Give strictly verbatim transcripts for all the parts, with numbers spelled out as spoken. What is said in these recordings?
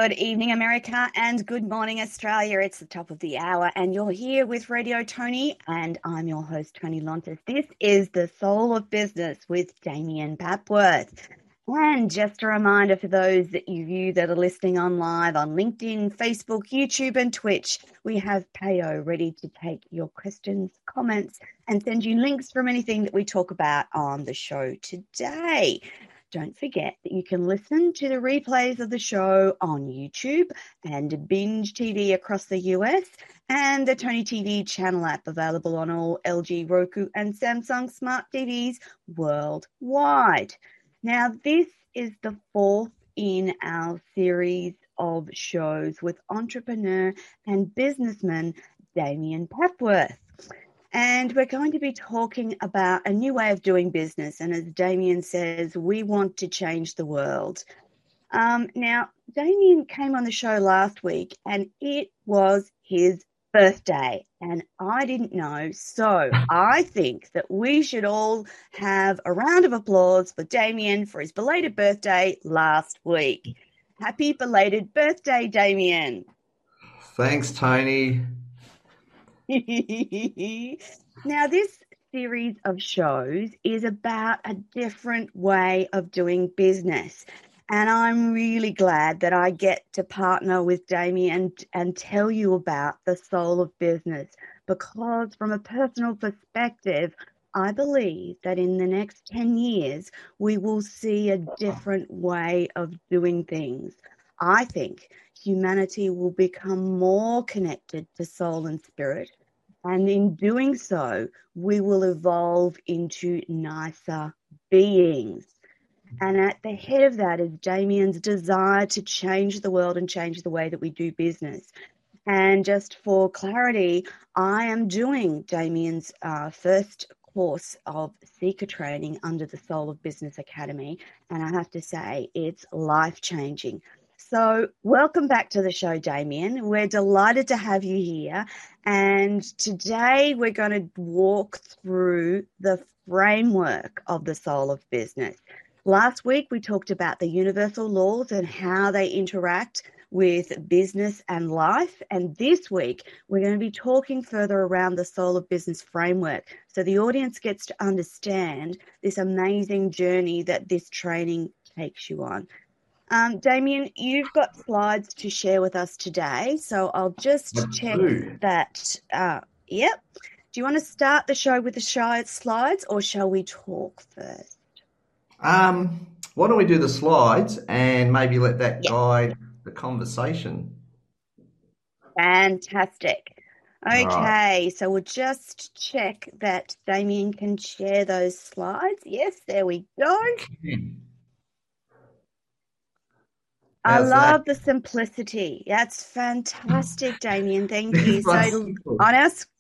Good evening, America, and good morning, Australia. It's the top of the hour, and you're here with Radio Tony, and I'm your host, Tony Lontis. This is The Soul of Business with Damien Papworth. And just a reminder for those that you view that are listening on live on LinkedIn, Facebook, YouTube, and Twitch, we have Payo ready to take your questions, comments, and send you links from anything that we talk about on the show today. Don't forget that you can listen to the replays of the show on YouTube and Binge T V across the U S and the Tony T V channel app available on all L G, Roku, and Samsung smart T Vs worldwide. Now, this is the fourth in our series of shows with entrepreneur and businessman Damien Papworth. And we're going to be talking about a new way of doing business. And as Damien says, we want to change the world. Um, now, Damien came on the show last week and it was his birthday. And I didn't know. So I think that we should all have a round of applause for Damien for his belated birthday last week. Happy belated birthday, Damien. Thanks, Tony. Now, this series of shows is about a different way of doing business. And I'm really glad that I get to partner with Damien and, and tell you about the soul of business, because from a personal perspective, I believe that in the next ten years, we will see a different way of doing things. I think humanity will become more connected to soul and spirit. And in doing so, we will evolve into nicer beings. And at the head of that is Damien's desire to change the world and change the way that we do business. And just for clarity, I am doing Damien's uh, first course of Seeker training under the Soul of Business Academy. And I have to say, it's life-changing. So welcome back to the show, Damien. We're delighted to have you here. And today we're going to walk through the framework of the soul of business. Last week we talked about the universal laws and how they interact with business and life. And this week we're going to be talking further around the soul of business framework, so the audience gets to understand this amazing journey that this training takes you on. Um, Damien, you've got slides to share with us today, so I'll just I check do. that. Uh, yep. Do you want to start the show with the shy slides, or shall we talk first? Um, why don't we do the slides and maybe let that Yep. guide the conversation? Fantastic. All right. Okay, so we'll just check that Damien can share those slides. Yes, there we go. I How's love that? the simplicity. That's fantastic, Damien. Thank you. It's like So simple. on our sc-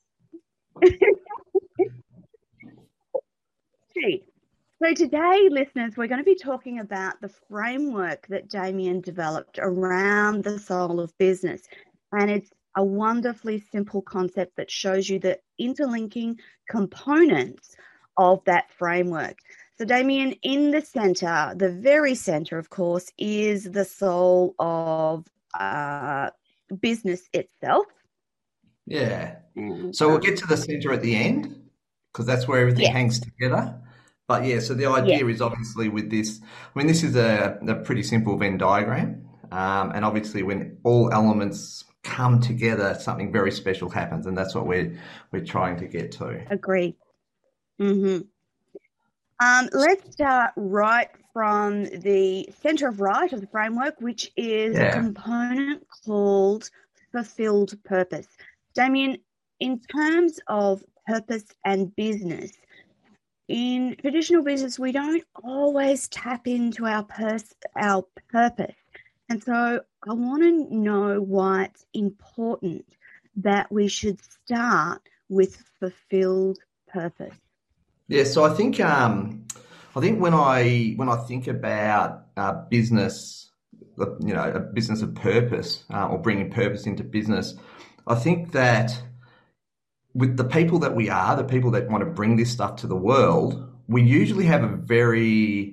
So today, listeners, we're going to be talking about the framework that Damien developed around the soul of business. And it's a wonderfully simple concept that shows you the interlinking components of that framework. So, Damien, in the center, the very center, of course, is the soul of uh, business itself. Yeah. And, So we'll um, get to the center at the end because that's where everything yes, hangs together. But yeah, so the yes, idea is obviously with this, I mean, this is a, a pretty simple Venn diagram. Um, and obviously when all elements come together, something very special happens. And that's what we're, we're trying to get to. agree. Mm-hmm. Um, let's start right from the center of right of the framework, which is a Yeah. component called fulfilled purpose. Damien, in terms of purpose and business, in traditional business, we don't always tap into our pers- our purpose. And so I want to know why it's important that we should start with fulfilled purpose. Yeah, so I think um, I think when I when I think about uh, business, you know, a business of purpose uh, or bringing purpose into business, I think that with the people that we are, the people that want to bring this stuff to the world, we usually have a very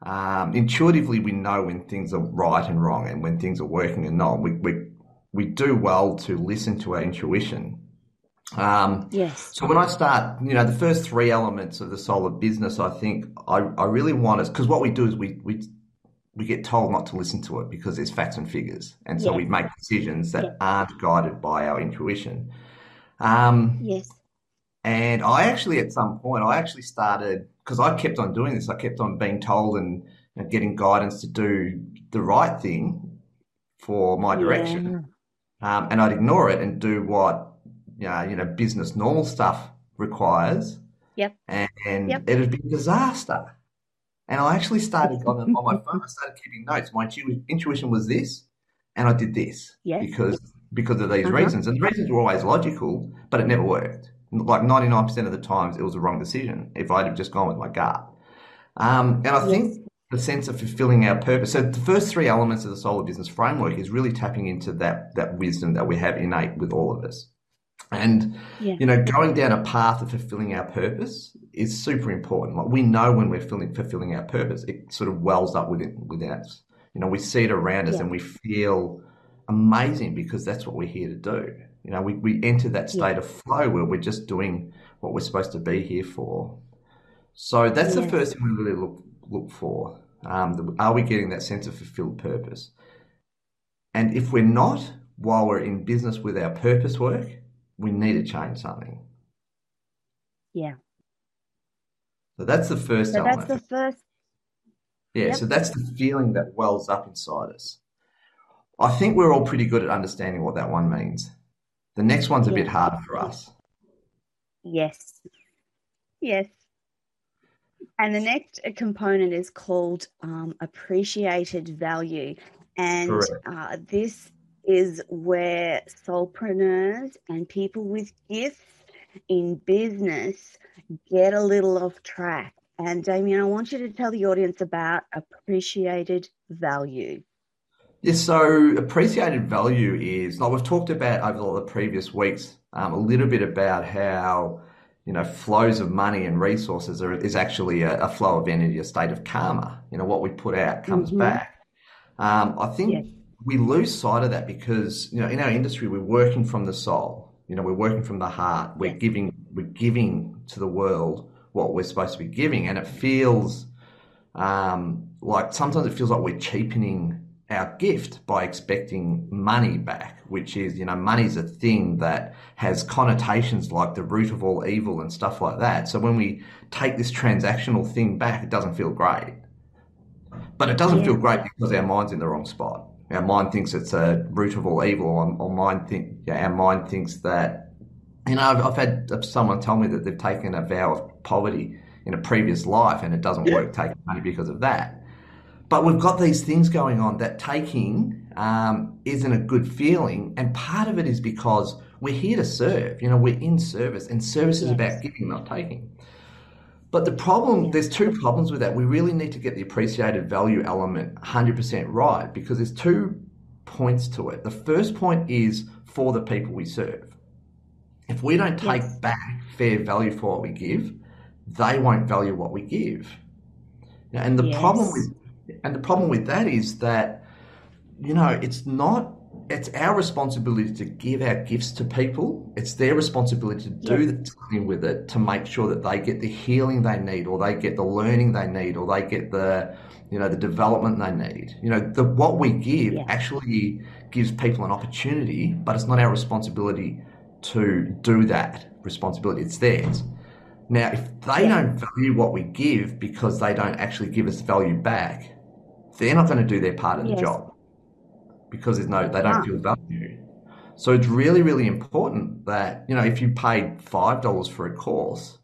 Um, intuitively, we know when things are right and wrong and when things are working and not. We, we, we do well to listen to our intuition. Um, Yes. so when I start, you know, the first three elements of the soul of business, I think I, I really want us, because what we do is we, we, we get told not to listen to it because there's facts and figures. And so Yes. we make decisions that Yes. aren't guided by our intuition. Um, Yes. and I actually, at some point, I actually started, because I kept on doing this, I kept on being told and, and getting guidance to do the right thing for my direction. Yeah. Um, and I'd ignore it and do what, you know, you know, business normal stuff requires. Yep. And, and Yep. it'd be a disaster. And I actually started on, the, on my phone, I started keeping notes. My intu- intuition was this, and I did this Yes. because because of these Uh-huh. reasons. And the reasons were always logical, but it never worked. Like ninety-nine percent of the times, it was the wrong decision if I'd have just gone with my gut. Um, and I Yes. think the sense of fulfilling our purpose. So the first three elements of the Solar Business Framework is really tapping into that that wisdom that we have innate with all of us. And, Yeah. you know, going down a path of fulfilling our purpose is super important. Like we know when we're fulfilling, fulfilling our purpose, it sort of wells up within, within us. You know, we see it around us Yeah. and we feel amazing because that's what we're here to do. You know, we, we enter that Yeah. state of flow where we're just doing what we're supposed to be here for. So that's the Yes. first thing we really look, look for. Um, the, are we getting that sense of fulfilled purpose? And if we're not, while we're in business with our purpose work, we need to change something. Yeah. So that's the first So that's element. the first. Yeah, Yep. so that's the feeling that wells up inside us. I think we're all pretty good at understanding what that one means. The next one's a bit Yeah. harder for us. Yes. Yes. And the next component is called um, appreciated value. And Correct. uh, this is where soulpreneurs and people with gifts in business get a little off track. And Damien, I want you to tell the audience about appreciated value. Yeah, so appreciated value is, like we've talked about over the previous weeks, um, a little bit about how, you know, flows of money and resources are, is actually a, a flow of energy, a state of karma. You know, what we put out comes Mm-hmm. back. Um, I think Yes. we lose sight of that because, you know, in our industry, we're working from the soul. You know, we're working from the heart. We're Yes. giving, we're giving to the world what we're supposed to be giving, and it feels um, like sometimes it feels like we're cheapening our gift by expecting money back, which is, you know, money's a thing that has connotations like the root of all evil and stuff like that. So when we take this transactional thing back, it doesn't feel great. But it doesn't Yeah. feel great because our mind's in the wrong spot. Our mind thinks it's a root of all evil, or, or mind think, yeah, our mind thinks that, you know, I've, I've had someone tell me that they've taken a vow of poverty in a previous life and it doesn't work taking money because of that. But we've got these things going on that taking um, isn't a good feeling. And part of it is because we're here to serve. You know, we're in service, and service is Yes. about giving, not taking. But the problem, Yeah. there's two problems with that. We really need to get the appreciated value element one hundred percent right, because there's two points to it. The first point is for the people we serve. If we don't take Yes. back fair value for what we give, they won't value what we give. And the problem Yes. with and the problem with that is that, you know, it's not it's our responsibility to give our gifts to people. It's their responsibility to do Yes. something with it to make sure that they get the healing they need, or they get the learning they need, or they get the, you know, the development they need. You know, the what we give Yeah. actually gives people an opportunity, but it's not our responsibility to do that responsibility. It's theirs. Now, if they Yeah. don't value what we give because they don't actually give us value back, they're not going to do their part of the Yes. job because there's no, they don't Ah. feel value. So it's really, really important that, you know, if you paid five dollars for a course,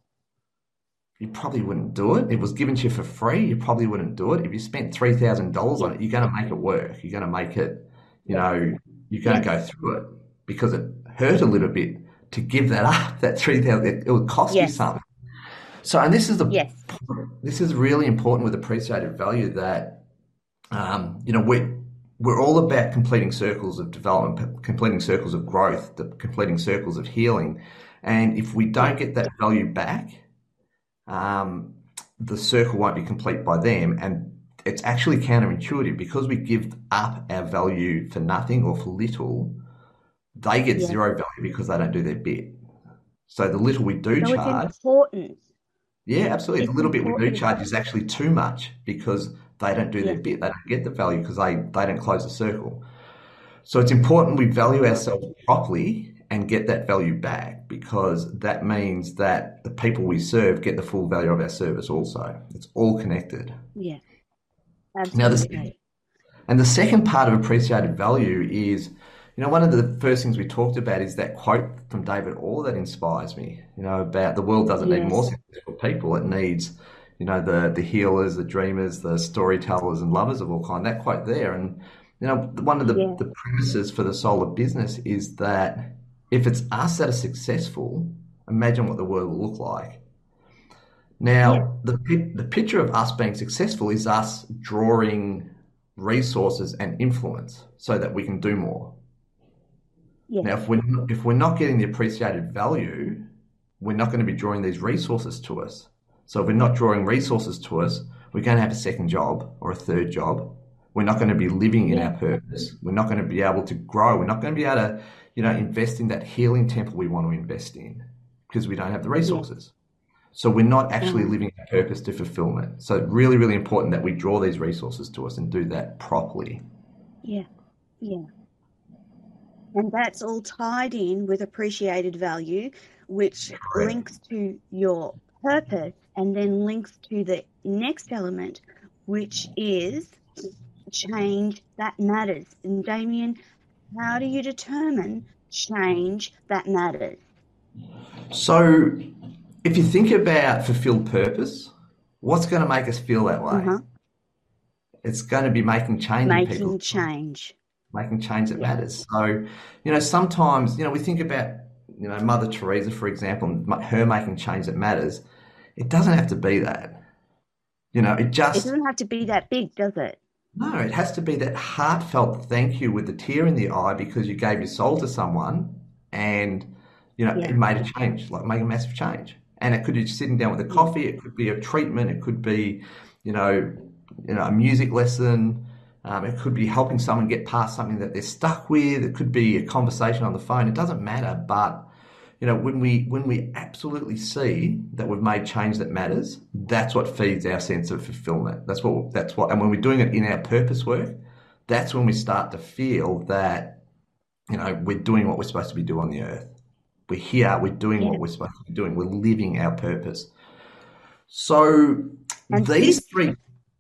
you probably wouldn't do it. If it was given to you for free, you probably wouldn't do it. If you spent three thousand dollars on Yes. it, you're going to make it work. You're going to make it, you Yes. know, you're going to go Yes. through it because it hurt a little bit to give that up, that three thousand dollars. It, it would cost you Yes. something. So, and this is the Yes. this is really important with appreciated value, that um, you know, we we're all about completing circles of development, completing circles of growth, the completing circles of healing, and if we don't get that value back, um, the circle won't be complete by them, and it's actually counterintuitive because we give up our value for nothing or for little. They get Yeah. zero value because they don't do their bit. So the little we do So it's charge, important. yeah, absolutely. The It's little bit we do important. charge is actually too much because they don't do their Yeah. bit. They don't get the value because they, they don't close the circle. So it's important we value ourselves properly and get that value back because that means that the people we serve get the full value of our service also. It's all connected. Yeah. Now, the, Absolutely. and the second part of appreciated value is, you know, one of the first things we talked about is that quote from David Orr that inspires me, you know, about the world doesn't need more Yes. successful people. It needs, you know, the, the healers, the dreamers, the storytellers and lovers of all kind. That quote there. And, you know, one of the, Yeah. the premises for the soul of business is that if it's us that are successful, imagine what the world will look like. Yeah. Now, the pi- the picture of us being successful is us drawing resources and influence so that we can do more. Yeah. Now, if we're if we're not getting the appreciated value, we're not going to be drawing these resources to us. So if we're not drawing resources to us, we're going to have a second job or a third job. We're not going to be living in Yeah. our purpose. We're not going to be able to grow. We're not going to be able to, you know, invest in that healing temple we want to invest in because we don't have the Yeah. resources. So we're not actually Uh-huh. living our purpose to fulfillment. So really, really important that we draw these resources to us and do that properly. Yeah. Yeah. And that's all tied in with appreciated value, which Correct. links to your purpose and then links to the next element, which is change that matters. And Damien, how do you determine change that matters? So if you think about fulfilled purpose, what's going to make us feel that way? Uh-huh. It's going to be making change in people's Making change. making change that Yeah. matters. So, you know, sometimes, you know, we think about, you know, Mother Teresa, for example, and her making change that matters. It doesn't have to be that. You know, it It just, doesn't have to be that big, does it? no, it has to be that heartfelt thank you with a tear in the eye because you gave your soul to someone and, you know, it Yeah. made a change, like make a massive change. And it could be just sitting down with a Yeah. coffee, it could be a treatment, it could be, you know, you know, a music lesson, um, it could be helping someone get past something that they're stuck with, it could be a conversation on the phone, it doesn't matter. But, you know, when we when we absolutely see that we've made change that matters, that's what feeds our sense of fulfillment. That's what that's what and when we're doing it in our purpose work, that's when we start to feel that, you know, we're doing what we're supposed to be doing on the earth. We're here, we're doing Yeah. what we're supposed to be doing, we're living our purpose. So And these this, three,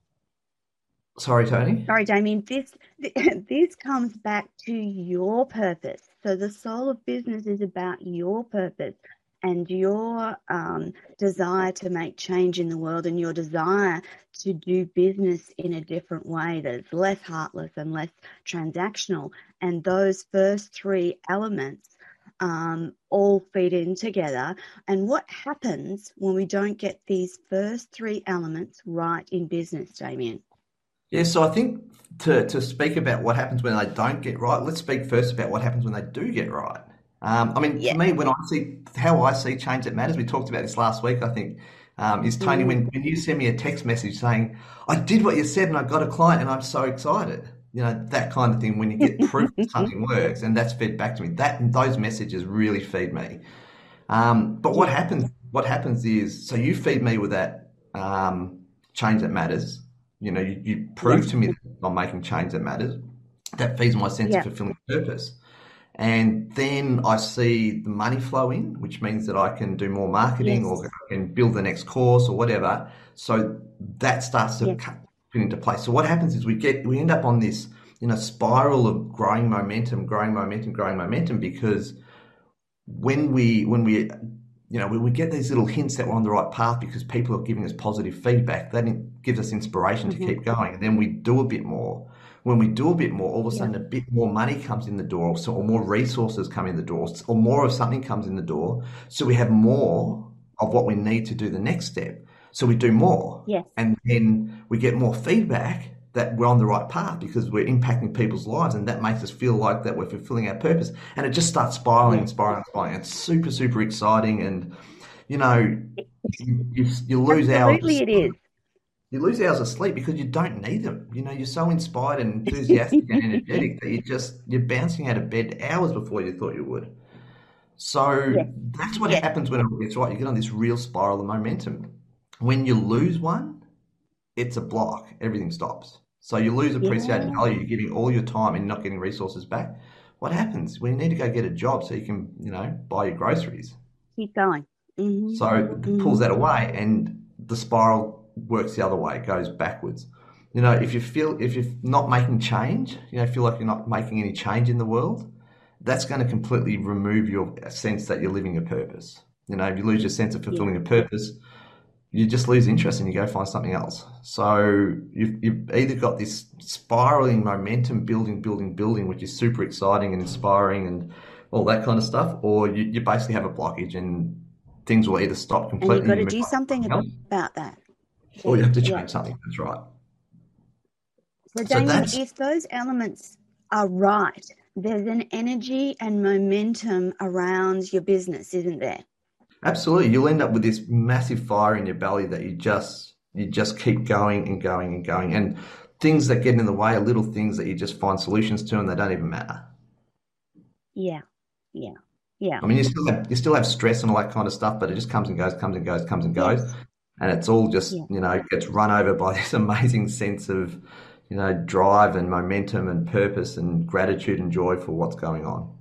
sorry, Tony. sorry, Damien, this this comes back to your purpose. So the soul of business is about your purpose and your um, desire to make change in the world and your desire to do business in a different way that's less heartless and less transactional. And those first three elements um, all feed in together. And what happens when we don't get these first three elements right in business, Damien? Yeah, so I think to, to speak about what happens when they don't get right, let's speak first about what happens when they do get right. Um, I mean, for Yeah. me, when I see how I see change that matters, we talked about this last week, I think, um, is Tony, Mm. when, when you send me a text message saying, I did what you said and I got a client and I'm so excited. You know, that kind of thing, when you get proof that something works and that's fed back to me, that those messages really feed me. Um, but what Yeah. happens, what happens is, so you feed me with that um, change that matters. You know, you, you prove Yes. to me that I'm making change that matters. That feeds my sense of Yeah. fulfilling purpose. And then I see the money flow in, which means that I can do more marketing Yes. or I can build the next course or whatever. So that starts to Yeah. cut fit into place. So what happens is we get we end up on this, you know, spiral of growing momentum, growing momentum, growing momentum, because when we when we you know when we get these little hints that we're on the right path because people are giving us positive feedback, that in- gives us inspiration to Mm-hmm. keep going. And then we do a bit more. When we do a bit more, all of a Yeah. sudden a bit more money comes in the door, or, so, or more resources come in the door, or more of something comes in the door. So we have more of what we need to do the next step. So we do more, Yes. and then we get more feedback that we're on the right path because we're impacting people's lives, and that makes us feel like that we're fulfilling our purpose. And it just starts spiraling Yeah. and spiraling and spiraling. It's super, super exciting, and you know, you, you, you lose Absolutely, hours. it is. You lose hours of sleep because you don't need them. You know, you're so inspired and enthusiastic and energetic that you just you're bouncing out of bed hours before you thought you would. So Yes, that's what yes, happens when it gets right. You get on this real spiral of momentum. When you lose one, it's a block. Everything stops. So you lose appreciated yeah. value. You're giving all your time and you're not getting resources back. What happens? Well, you need to go get a job so you can, you know, buy your groceries. Keep going. Mhm. So it pulls Mhm. that away, and the spiral works the other way. It goes backwards. You know, if you feel if you're not making change, you know, feel like you're not making any change in the world, that's going to completely remove your sense that you're living a purpose. You know, if you lose your sense of Yeah. fulfilling a purpose, you just lose interest and you go find something else. So you've, you've either got this spiraling momentum building, building, building, which is super exciting and inspiring and all that kind of stuff, or you, you basically have a blockage and things will either stop And you've completely got and you to move do on to something something else, about that. or Yeah. you have to Yeah. change something. That's right. So, So Damien, that's if those elements are right, there's an energy and momentum around your business, isn't there? absolutely, you'll end up with this massive fire in your belly that you just you just keep going and going and going. And things that get in the way are little things that you just find solutions to and they don't even matter. Yeah. Yeah. Yeah. I mean, you still have you still have stress and all that kind of stuff, but it just comes and goes, comes and goes, comes and goes, Yes. and it's all just Yeah. you know gets run over by this amazing sense of you know drive and momentum and purpose and gratitude and joy for what's going on.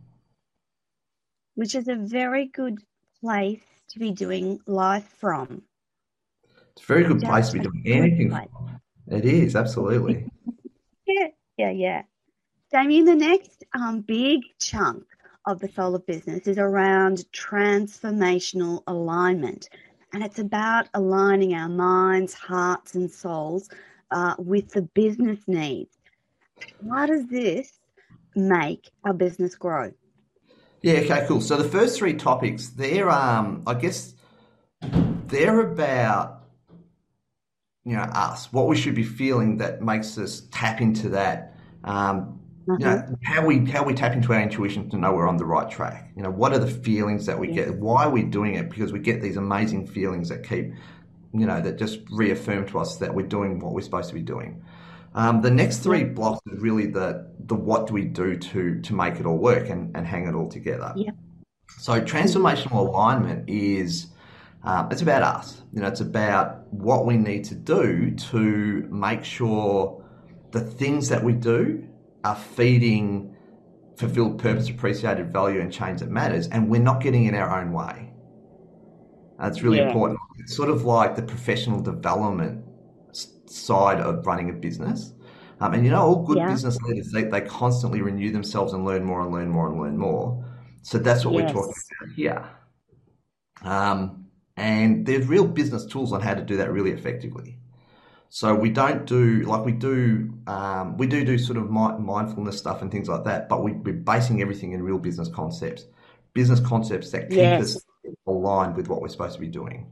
Which is a very good place to be doing life from. It's a very good place to Just be a doing good anything place. from. It is absolutely. Yeah. Yeah. Yeah. Damien, the next um, big chunk of the soul of business is around transformational alignment. And it's about aligning our minds, hearts, and souls uh, with the business needs. How does this make our business grow? Yeah. Okay. Cool. So the first three topics, they're um, I guess they're about you know us, what we should be feeling that makes us tap into that. Um, you Uh-huh. know how we how we tap into our intuition to know we're on the right track. You know what are the feelings that we Yes. get? Why are we doing it? Because we get these amazing feelings that keep you know that just reaffirm to us that we're doing what we're supposed to be doing. Um, the next three Yep. blocks is really the the what do we do to to make it all work and, and hang it all together. Yep. So Mm-hmm. transformational alignment is um, it's about us. You know, it's about what we need to do to make sure the things that we do are feeding fulfilled purpose, appreciated value, and change that matters, and we're not getting in our own way. That's really Yeah. important. It's sort of like the professional development side of running a business. Um, and you know, all good Yeah. business leaders, they, they constantly renew themselves and learn more and learn more and learn more. So that's what we're talking Yes. about here. Um, and there's real business tools on how to do that really effectively. So we don't do like we do um, we do do sort of mindfulness stuff and things like that, but we, we're basing everything in real business concepts, business concepts that keep us Yes. aligned with what we're supposed to be doing.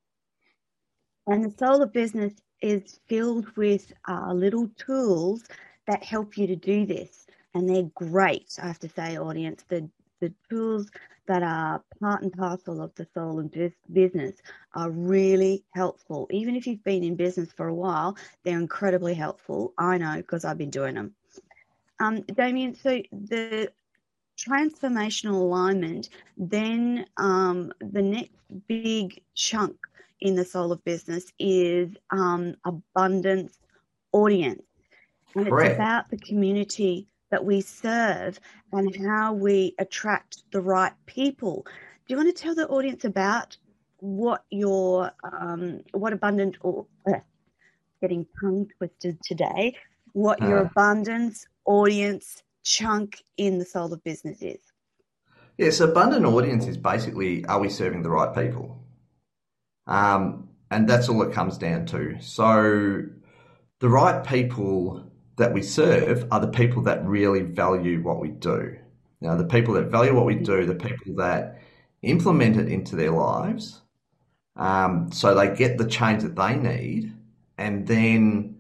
And the soul of business is filled with uh, little tools that help you to do this. And they're great, I have to say, audience. The, the tools that are part and parcel of the soul of business are really helpful. Even if you've been in business for a while, they're incredibly helpful. I know because I've been doing them. Um, Damien, so the transformational alignment, then um, the next big chunk in the soul of business is um, abundance audience. And it's Correct. about the community that we serve and how we attract the right people. Do you want to tell the audience about what your um, what abundant or uh, getting tongue twisted today, what your Uh, abundance audience chunk in the soul of business is? yes, abundant audience is basically are we serving the right people? Um, and that's all it comes down to. So the right people that we serve are the people that really value what we do. Now, the people that value what we do, the people that implement it into their lives, um, so they get the change that they need, and then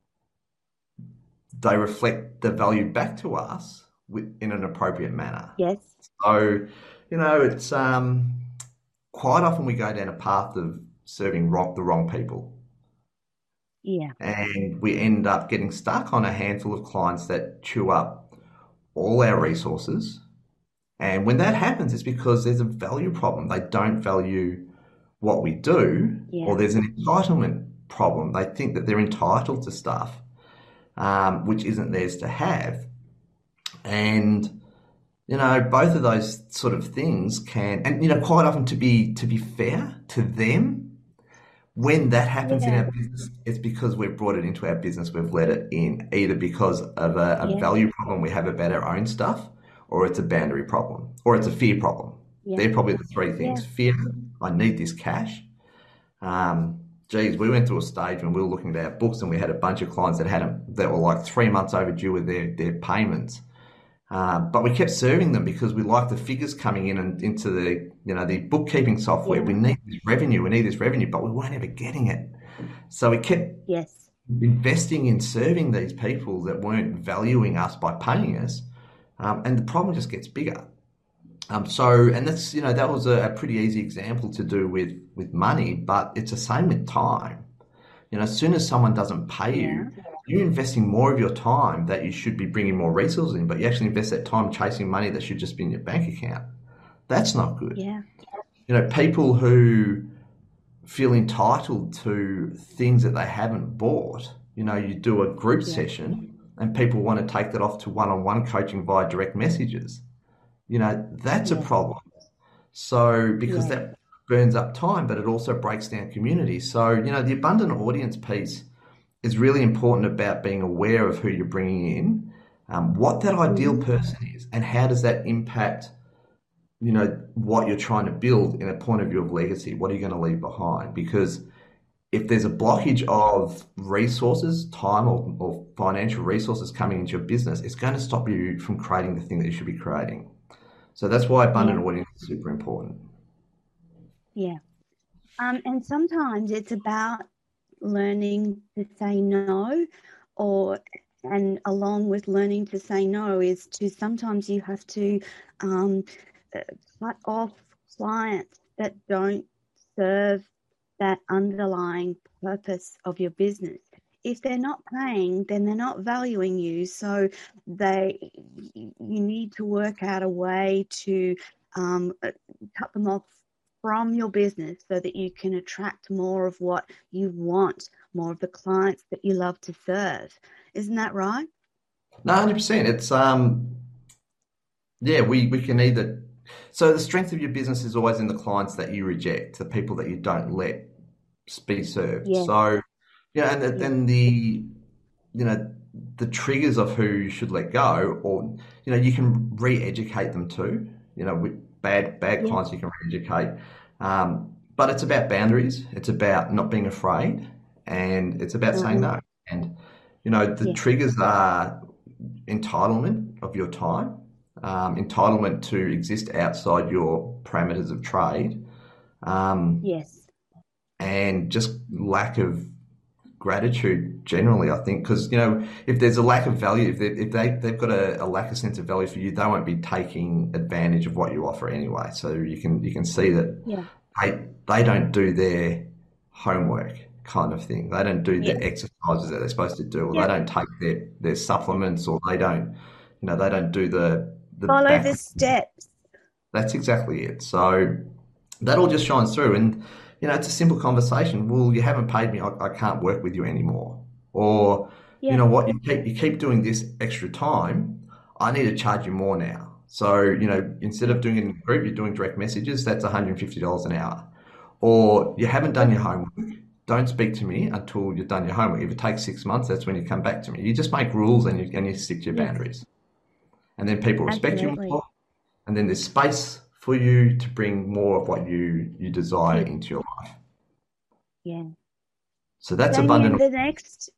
they reflect the value back to us with, in an appropriate manner. Yes. So, you know, it's um, quite often we go down a path of serving wrong, the wrong people. Yeah. And we end up getting stuck on a handful of clients that chew up all our resources. And when that happens, it's because there's a value problem. They don't value what we do, or Yeah. there's an entitlement problem. They think that they're entitled to stuff, um, which isn't theirs to have. And, you know, both of those sort of things can, and, you know, quite often to be, to be fair to them, when that happens in Yeah. our business, it's because we've brought it into our business, we've let it in, either because of a, a Yeah. value problem we have about our own stuff, or it's a boundary problem, or it's a fear problem. Yeah. They're probably the three Yeah. things. Fear, I need this cash. Um, geez, we went through a stage when we were looking at our books and we had a bunch of clients that had a, that were like three months overdue with their, their payments. Uh, but we kept serving them because we liked the figures coming in and into the, you know, the bookkeeping software. We Yeah. need this revenue, we need this revenue, but we weren't ever getting it. So we kept Yes. investing in serving these people that weren't valuing us by paying us, um, and the problem just gets bigger. Um, so, and that's, you know, that was a, a pretty easy example to do with with money, but it's the same with time. You know, as soon as someone doesn't pay Yeah. you, you're investing more of your time that you should be bringing more resources in, but you actually invest that time chasing money that should just be in your bank account. That's not good. Yeah. You know, people who feel entitled to things that they haven't bought, you know, you do a group Yeah. session and people want to take that off to one-on-one coaching via direct messages. You know, that's a Yes. problem. So, because Yeah. that burns up time, but it also breaks down community. So, you know, the abundant audience piece is really important about being aware of who you're bringing in, um, what that ideal Mm-hmm. person is, and how does that impact, you know, what you're trying to build in a point of view of legacy. What are you going to leave behind? Because if there's a blockage of resources, time or, or financial resources coming into your business, it's going to stop you from creating the thing that you should be creating. So that's why Yeah. abundant audience is super important. Yeah. Um, and sometimes it's about learning to say no, or and along with learning to say no is to sometimes you have to um, uh, cut off clients that don't serve that underlying purpose of your business. If they're not paying, then they're not valuing you. So they, you need to work out a way to um, uh, cut them off from your business so that you can attract more of what you want, more of the clients that you love to serve. Isn't that right? No, one hundred percent. It's um yeah, we we can either, so the strength of your business is always in the clients that you reject, the people that you don't let be served. Yes. So, yeah, and the, Yes. then the you know the triggers of who you should let go, or you know you can re-educate them too. You know, with bad bad Yes. clients you can re-educate, um, but it's about boundaries. It's about not being afraid, and it's about saying Uh-huh. no. And you know the Yes. triggers are entitlement of your time, um, entitlement to exist outside your parameters of trade, um, Yes. and just lack of gratitude generally, I think, because you know if there's a lack of value, if they if they they've got a, a lack of sense of value for you, they won't be taking advantage of what you offer anyway. So you can you can see that Yeah. they they don't do their homework kind of thing. They don't do Yeah. the exercises that they're supposed to do, or they Yeah. don't take their their supplements, or they don't you know they don't do the the Follow the back. steps. That's exactly it. So that all just shines through. And, you know, it's a simple conversation. Well, you haven't paid me. I, I can't work with you anymore. Or, you Yeah. know what, you keep, you keep doing this extra time. I need to charge you more now. So, you know, instead Yeah. of doing it in a group, you're doing direct messages. That's one hundred fifty dollars an hour. Or you haven't done Yeah. your homework. Don't speak to me until you've done your homework. If it takes six months, that's when you come back to me. You just make rules and you, and you stick to your Yes. boundaries. And then people respect you Absolutely. more, and then there's space for you to bring more of what you you desire Yeah. into your life. Yeah. So that's Damien, abundant. the next,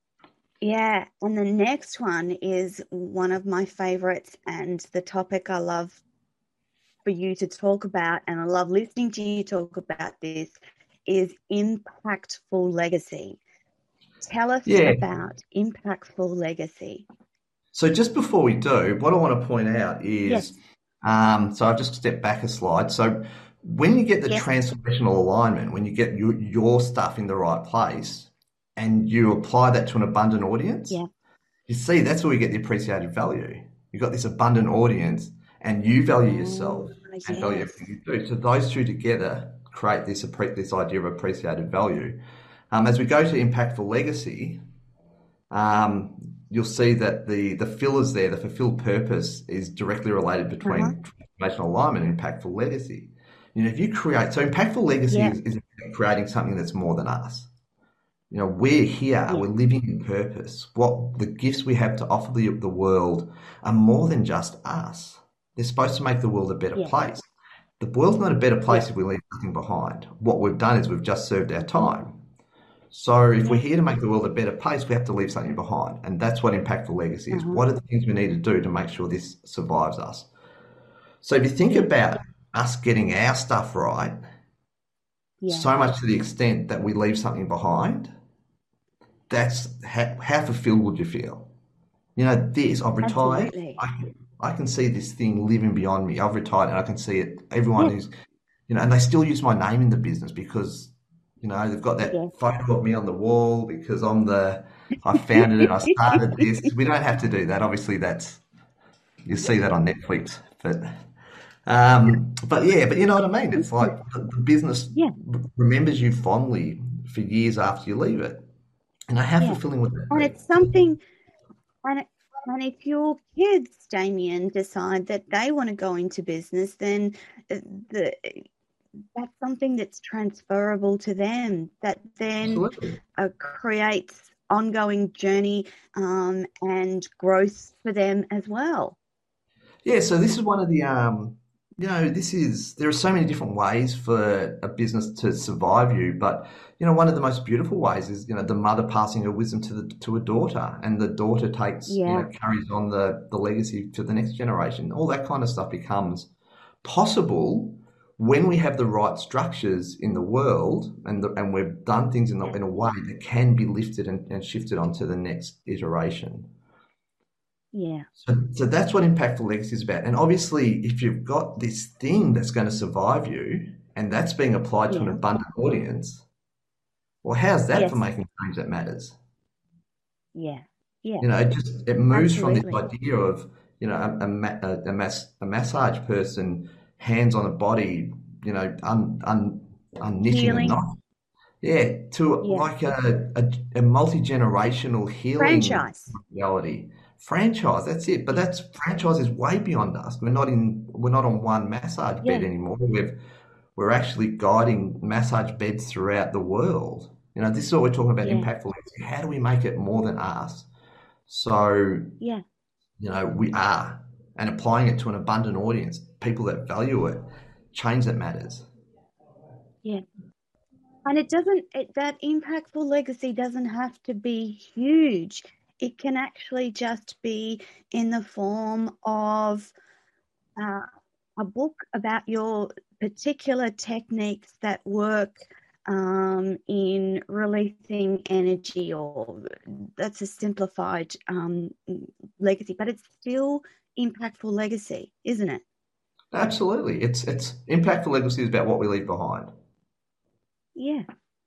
yeah, and the next one is one of my favorites and the topic I love for you to talk about, and I love listening to you talk about this, is impactful legacy. Tell us Yeah. about impactful legacy. So just before we do, what I want to point out is, Yes. um, so I've just stepped back a slide. So when you get the Yes. transformational alignment, when you get your, your stuff in the right place, and you apply that to an abundant audience, Yeah. you see that's where we get the appreciated value. You've got this abundant audience and you value Oh, yourself and value yes. everything you do. So those two together create this this idea of appreciated value. Um, as we go to impactful legacy, um, you'll see that the the fillers there, the fulfilled purpose, is directly related Uh-huh. between transformational alignment and impactful legacy. You know, if you create, so impactful legacy Yeah. is, is creating something that's more than us. You know, we're here, Yeah. we're living in purpose. What the gifts we have to offer the, the world are more than just us. They're supposed to make the world a better Yeah. place. The world's not a better Yeah. place if we leave nothing behind. What we've done is we've just served our time. So if we're Yeah. here to make the world a better place, we have to leave something behind. And that's what impactful legacy is. Uh-huh. What are the things we need to do to make sure this survives us? So if you think Yeah. about us getting our stuff right, Yeah. so much to the extent that we leave something behind, that's how, how fulfilled would you feel? You know, this, I've retired. Absolutely. I can, I can see this thing living beyond me. I've retired and I can see it. Everyone Yeah. who's, you know, and they still use my name in the business because, you know, they've got Yeah. that photo of me on the wall because I'm the, I founded it, I started this. We don't have to do that. Obviously, that's, you'll see that on Netflix. But, um, but yeah, but you know what I mean? It's like the, the business Yeah. remembers you fondly for years after you leave it. And how Yeah. fulfilling would that And be? it's something, and, it, and if your kids, Damien, decide that they want to go into business, then uh, the that's something that's transferable to them, that then Absolutely. uh, creates ongoing journey um, and growth for them as well. Yeah, so this is one of the um, you know, this is there are so many different ways for a business to survive you, but you know, one of the most beautiful ways is, you know, the mother passing her wisdom to the to a daughter, and the daughter takes, you Yeah. know, carries on the the legacy to the next generation. All that kind of stuff becomes possible when we have the right structures in the world and the, and we've done things in, the, Yeah. in a way that can be lifted and, and shifted onto the next iteration. Yeah. So, so that's what impactful legacy is about. And obviously, if you've got this thing that's going to survive you and that's being applied to an Yeah. abundant audience, well, how's that for Yes. making change that matters? Yeah. Yeah. You know, it just it moves from this Absolutely. idea of, you know, a, a, ma- a, a, mass, a massage person, hands on a body, you know, un, un, unknitting a Healing. knot, yeah, to Yeah. like a, a, a multi-generational healing Franchise. reality. Franchise, that's it. But Yeah. that's franchise is way beyond us. We're not in we're not on one massage Yeah. bed anymore. We've we're actually guiding massage beds throughout the world. You know, this is what we're talking about, Yeah. impactful legacy. How do we make it more than us? So, Yeah. you know, we are, and applying it to an abundant audience, people that value it, change that matters. Yeah. And it doesn't, it, that impactful legacy doesn't have to be huge. It can actually just be in the form of uh, a book about your particular techniques that work um, in releasing energy, or that's a simplified um, legacy, but it's still impactful legacy, isn't it? Absolutely. It's it's impactful legacy is about what we leave behind. Yeah,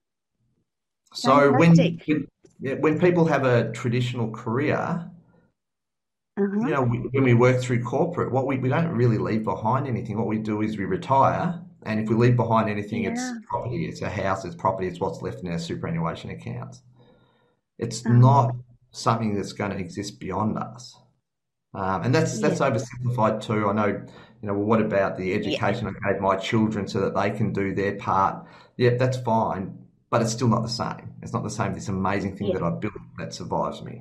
So when fantastic. when, yeah, when people have a traditional career, you Uh-huh. know, we, when we work through corporate, what we, we don't really leave behind anything. What we do is we retire, and if we leave behind anything, it's Yeah. property, it's a house, it's property, it's what's left in our superannuation accounts. It's Uh-huh. not something that's going to exist beyond us. Um, and that's Yeah. that's oversimplified too. I know, you know, well, what about the Yeah. education I gave my children so that they can do their part? Yeah, that's fine, but it's still not the same. It's not the same. This amazing thing Yeah. that I built that survives me.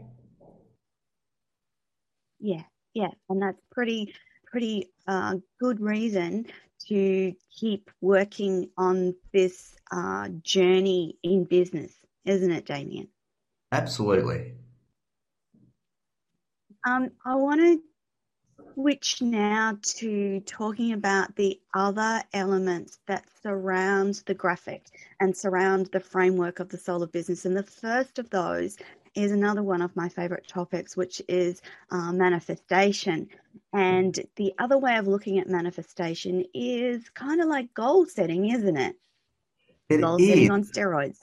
Yeah. Yeah. And that's pretty, pretty uh, good reason to keep working on this uh, journey in business, isn't it, Damien? Absolutely. Um, I want to switch now to talking about the other elements that surround the graphic and surround the framework of the soul of business. And the first of those is another one of my favorite topics, which is uh, manifestation. And the other way of looking at manifestation is kind of like goal setting, isn't it? It Goal is. setting on steroids.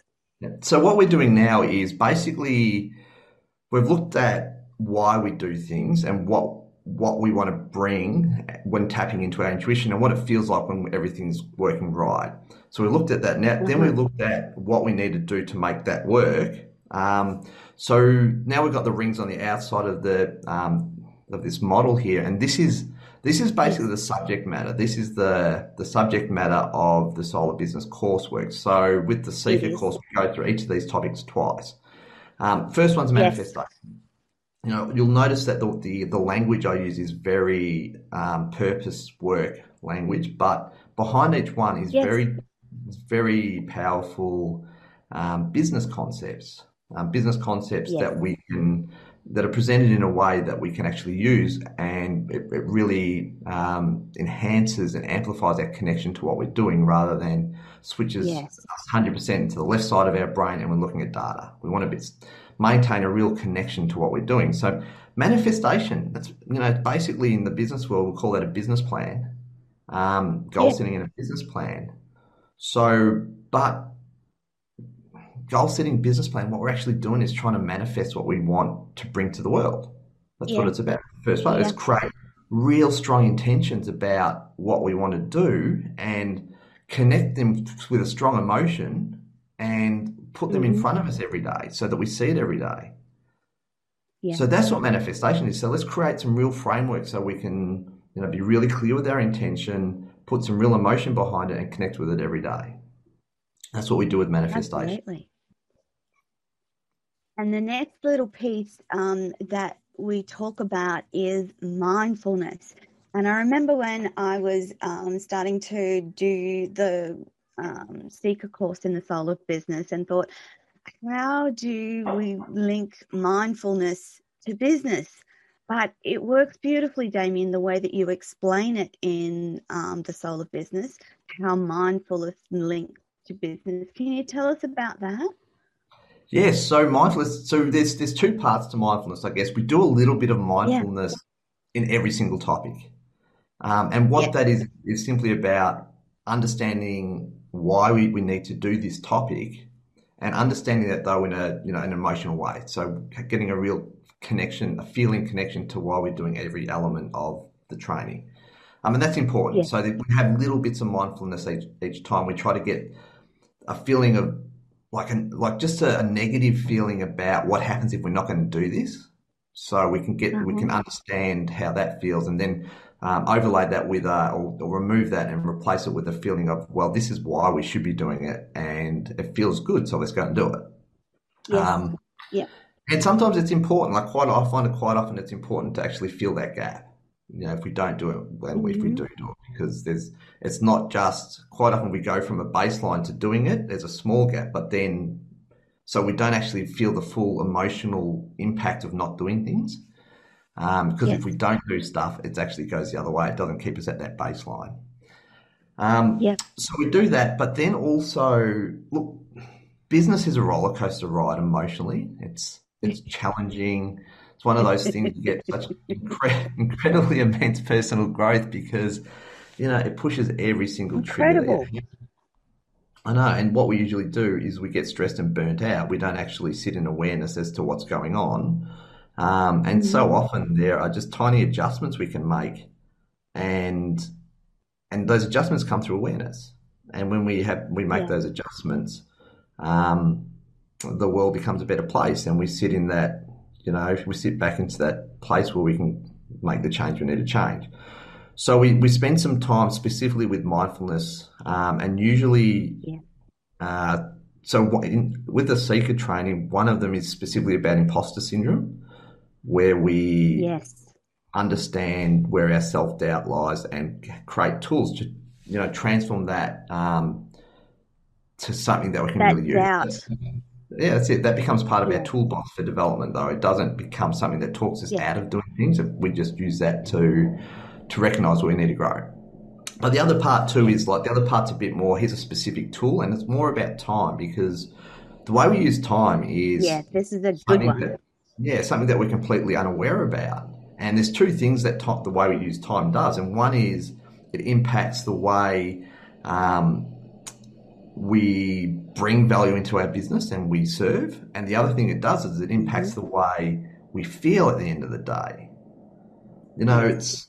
So what we're doing now is basically we've looked at why we do things and what what we want to bring when tapping into our intuition and what it feels like when everything's working right. So we looked at that now. Then we Uh-huh. looked at what we need to do to make that work. Um, so now we've got the rings on the outside of the um, of this model here, and this is this is basically the subject matter. This is the the subject matter of the Solar Business coursework. So with the It Seeker is. course, we go through each of these topics twice. Um, first one's Yes. manifestation. You know, you'll notice that the the, the language I use is very um, purpose work language, but behind each one is Yes. very very powerful um, business concepts, um, business concepts Yes. that we can that are presented in a way that we can actually use, and it, it really um, enhances and amplifies our connection to what we're doing, rather than switches Yes. us one hundred percent to the left side of our brain and we're looking at data. We want to be, maintain a real connection to what we're doing. So manifestation, that's, you know, basically in the business world, we'll call that a business plan, um, goal Yeah. setting in a business plan. So, but goal setting business plan, what we're actually doing is trying to manifest what we want to bring to the world. That's what Yeah. it's about. First one is Yeah. create real strong intentions about what we want to do and connect them with a strong emotion and put them in Hmm. front of us every day so that we see it every day. Yeah. So that's what manifestation is. So let's create some real framework so we can, you know, be really clear with our intention, put some real emotion behind it and connect with it every day. That's what we do with manifestation. Absolutely. And the next little piece um, that we talk about is mindfulness. And I remember when I was um, starting to do the um, Seeker course in the Soul of Business and thought, how do we link mindfulness to business? But it works beautifully, Damien, the way that you explain it in um, the Soul of Business, how mindfulness links to business. Can you tell us about that? Yes, so mindfulness, so there's there's two parts to mindfulness, I guess. We do a little bit of Yeah. mindfulness in every single topic. Um, and what Yeah. that is is simply about understanding why we, we need to do this topic and understanding that though in a you know an emotional way. So getting a real connection, a feeling connection to why we're doing every element of the training. I mean that's important. Yeah. So that we have little bits of mindfulness each each time. We try to get a feeling of like a, like just a, a negative feeling about what happens if we're not going to do this. So we can get we Uh-huh. can understand how that feels, and then um, overlay that with a or, or remove that and replace it with a feeling of, well, this is why we should be doing it, and it feels good, so let's go and do it. Yes. Um, Yeah. and sometimes it's important. Like quite, I find it quite often it's important to actually fill that gap. You know, if we don't do it, well, if we Hmm. do do it, because there's, it's not just quite often we go from a baseline to doing it. There's a small gap, but then so we don't actually feel the full emotional impact of not doing things. Um, because if Yes. we don't do stuff, it actually goes the other way. It doesn't keep us at that baseline. Um, Yep. so we do that, but then also look, business is a roller coaster ride emotionally. It's it's challenging. It's one of those things you get such incre- incredibly immense personal growth because you know it pushes every single trigger that Incredible. you I know, and what we usually do is we get stressed and burnt out. We don't actually sit in awareness as to what's going on. Um, and so Hmm. often there are just tiny adjustments we can make, and and those adjustments come through awareness. And when we have we make Yeah. those adjustments, um, the world becomes a better place, and we sit in that, you know, we sit back into that place where we can make the change we need to change. So we, we spend some time specifically with mindfulness, um, and usually Yeah. uh, so in, with the Seeker training, one of them is specifically about imposter syndrome, where we Yes. understand where our self doubt lies and create tools to, you know, transform that um, to something that we can That really use. doubt. That's, yeah, that's it. That becomes part of our Yeah. toolbox for development, though. It doesn't become something that talks us Yes. out of doing things. We just use that to to recognize where we need to grow. But the other part too Yeah. is like the other part's a bit more, here's a specific tool, and it's more about time because the way we use time Yeah. is This is a good something one. that, yeah, something that we're completely unaware about. And there's two things that to- the way we use time does. And one is it impacts the way um, we bring value into our business and we serve. And the other thing it does is it impacts Mm-hmm. the way we feel at the end of the day. You know, it's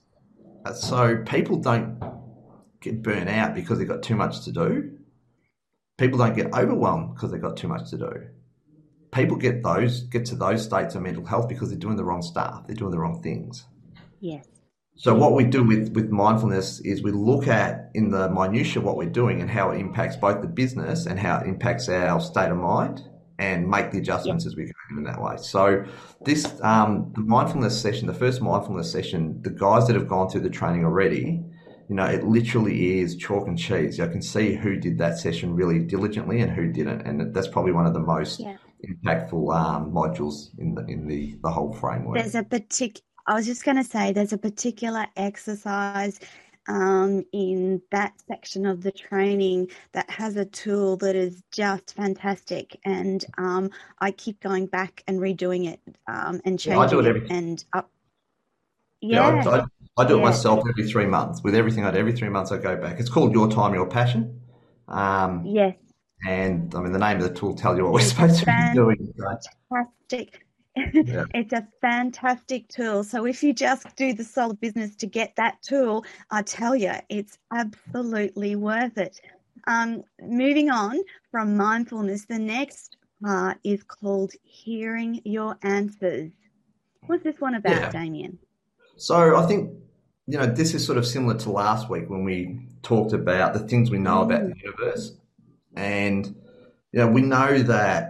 so people don't get burnt out because they've got too much to do. People don't get overwhelmed because they've got too much to do. People get those get to those states of mental health because they're doing the wrong stuff. They're doing the wrong things. Yes. So what we do with, with mindfulness is we look at in the minutiae what we're doing and how it impacts both the business and how it impacts our state of mind, and make the adjustments Yes. as we go in that way. So this um, the mindfulness session, the first mindfulness session, the guys that have gone through the training already, you know, it literally is chalk and cheese. I can see who did that session really diligently and who didn't, and that's probably one of the most Yeah. impactful um, modules in the in the the whole framework. There's a particular, I was just going to say, there's a particular exercise um, in that section of the training that has a tool that is just fantastic. And um, I keep going back and redoing it um, and Yeah, I do changing it it every and up. yeah, I, Yeah. I, I do it Yeah. myself every three months. With everything I do, every three months I go back. It's called Your Time, Your Passion. Um, Yes. and I mean, the name of the tool tells you what we're It's a supposed to be doing. Right? fantastic. Yeah. It's a fantastic tool. So if you just do the solid business to get that tool, I tell you, it's absolutely worth it. Um, moving on from mindfulness, the next part is called hearing your answers. What's this one about, Yeah. Damien? So I think, you know, this is sort of similar to last week when we talked about the things we know about Mm. the universe. And, you know, we know that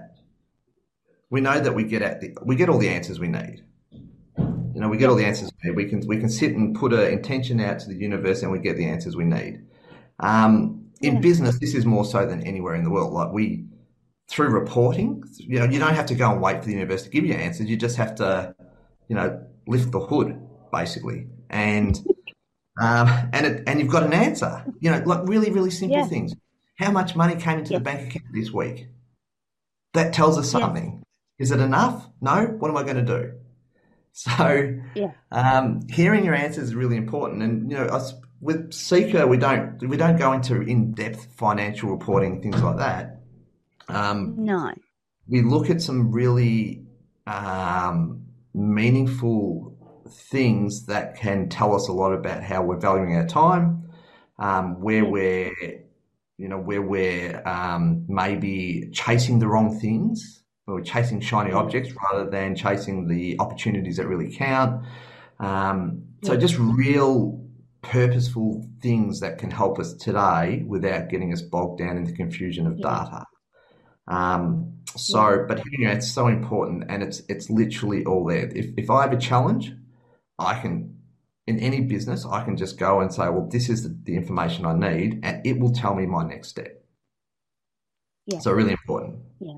we know that we get at the, we get all the answers we need. You know, we get all the answers we need. We can we can sit and put an intention out to the universe and we get the answers we need. Um, in Yeah. business, this is more so than anywhere in the world. Like we, through reporting, you know, you don't have to go and wait for the universe to give you answers. You just have to, you know, lift the hood basically, and um, and it, and you've got an answer. You know, like really really simple Yeah. things. How much money came into Yes. the bank account this week? That tells us Yes. something. Is it enough? No. What am I going to do? So, Yeah. um, hearing your answers is really important. And you know, us, with Seeker, we don't we don't go into in-depth financial reporting, things like that. Um, No. we look at some really um, meaningful things that can tell us a lot about how we're valuing our time, um, where Yeah. we're, you know, where we're um, maybe chasing the wrong things, or we're chasing shiny Yeah. objects rather than chasing the opportunities that really count. Um, so Yeah. just real purposeful things that can help us today without getting us bogged down in the confusion of Yeah. data. Um, Yeah. so, but hearing it's so important, and it's it's literally all there. If if I have a challenge, I can, in any business, I can just go and say, well, this is the, the information I need, and it will tell me my next step. Yeah. So really important. Yeah.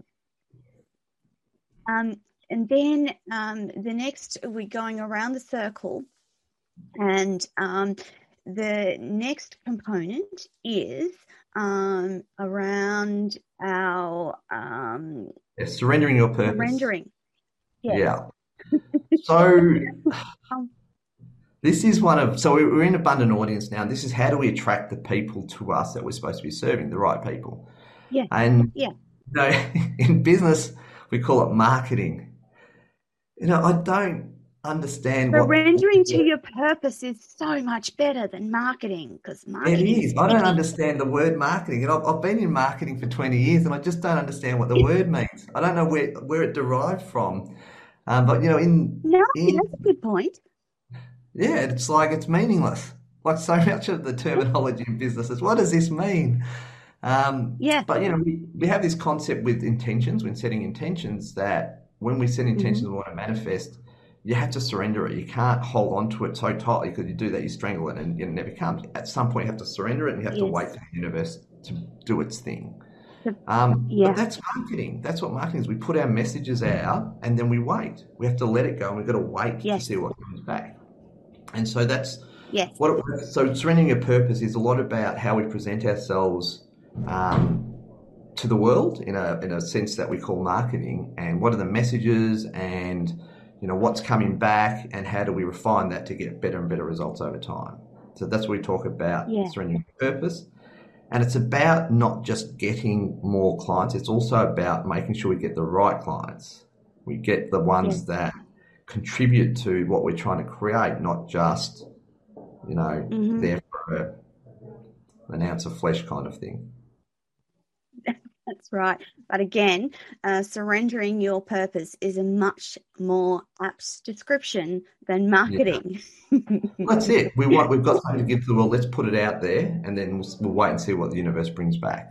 Um, and then um, the next, we're going around the circle, and um, the next component is um, around our um, Yeah, surrendering your purpose. surrendering. Yes. Yeah. So Um, this is one of, so we're in abundant audience now. This is how do we attract the people to us that we're supposed to be serving, the right people. yeah. And Yeah. you know, in business, we call it marketing. You know, I don't understand what Surrendering to your purpose is so much better than marketing, because it marketing is. is I don't icky. understand the word marketing, and I've, I've been in marketing for twenty years, and I just don't understand what the word means. I don't know where where it derived from. Um, but you know, in No, in that's a good point. yeah, it's like it's meaningless. Like so much of the terminology in businesses, what does this mean? Um, Yeah. but you know, we, we have this concept with intentions, when setting intentions, that when we set intentions Mhm. we want to manifest, you have to surrender it. You can't hold on to it so tightly, because you do that, you strangle it, and it never comes. At some point, you have to surrender it, and you have to wait Yes. for the universe to do its thing. The- Um, but Yeah. that's marketing. That's what marketing is. We put our messages out, and then we wait. We have to let it go, and we've got to wait to Yes. see what comes back. And so that's Yes. what it, so surrendering your purpose is a lot about how we present ourselves um, to the world in a in a sense that we call marketing, and what are the messages, and you know what's coming back, and how do we refine that to get better and better results over time. So that's what we talk about, Yeah. surrendering your purpose. And it's about not just getting more clients, it's also about making sure we get the right clients. We get the Yes. ones that contribute to what we're trying to create, not just, you know, hmm there for a, an ounce of flesh kind of thing. That's right. But again, uh, surrendering your purpose is a much more apt description than Yeah. marketing. That's it. We want, we've got something to give to the world. Let's put it out there, and then we'll, we'll wait and see what the universe brings back.